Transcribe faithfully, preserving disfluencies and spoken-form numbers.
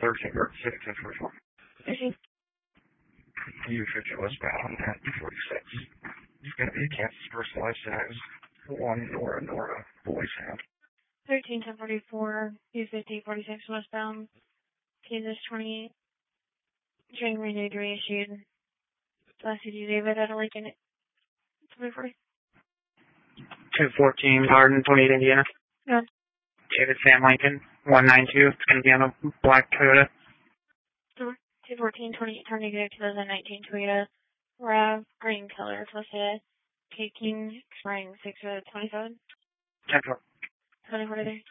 thirteen or six ten forty-four. thirteen. U fifty westbound at E forty-six. It's going to be Kansas First Life Size one Nora Nora Boy Sound. thirteen ten forty-four, U fifty forty-six westbound, Kansas twenty-eight. Train renewed reissued. Class C D David at a Lincoln twenty forty. two fourteen Garden, twenty-eight Indiana. Go on. David Sam Lincoln, one nine two. It's going to be on a black Toyota. two fourteen twenty-eight Tornado twenty nineteen Toyota RAV green color plus a K King expiring six of twenty-seven. ten four. twenty forty-three.